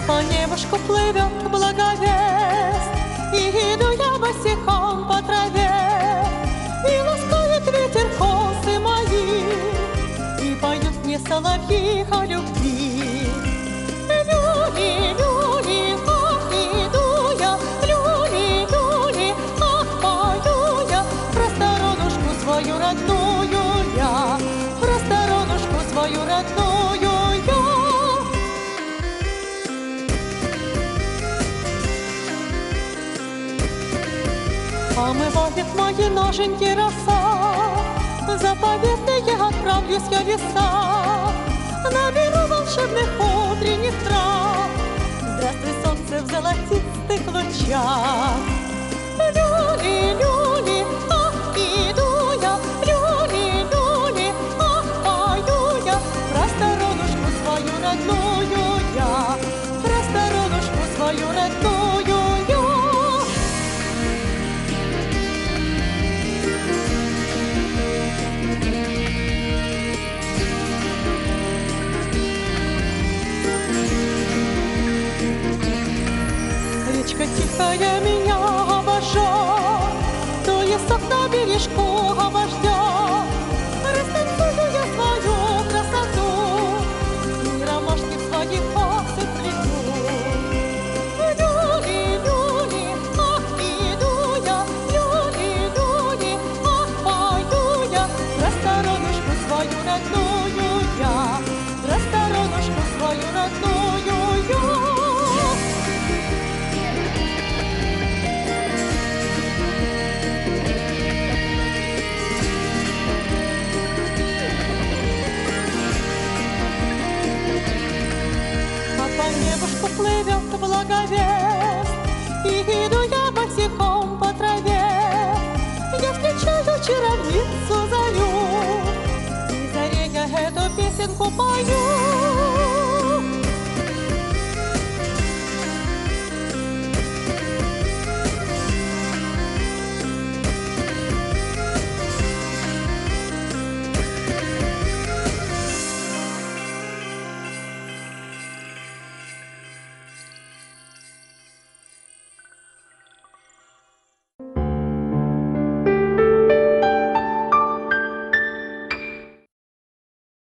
по небушку плывет благовест, и иду я босиком по траве, и ласкает ветер косы мои, и поют мне соловьи о любви. Люли, люли, ах, иду я, люли, люли, ах, пою я, про сторонушку свою родную я, про сторонушку свою родную я. Омывает мои ноженьки роса, заповедные отправлюсь я в леса, наберу волшебных утренних трав. Здравствуй, солнце в золотистых лучах. Люли, люли, ах, иду я, люли, люли, ах, пою я, про сторонушку свою родную я, про сторонушку свою родную я. Речка тихая меня обожжет, то лесок на бережку обождет. Растанцую я свою красоту, и ромашки в своих косах плету. Люли, люли, ах, иду я, люли, люли, ах, пою я, про сторонушку свою родную я, про сторонушку свою родную я. По небушку плывет благовест, и иду я босиком по траве. Я встречаю чаровницу зарю, и заре я эту песенку пою.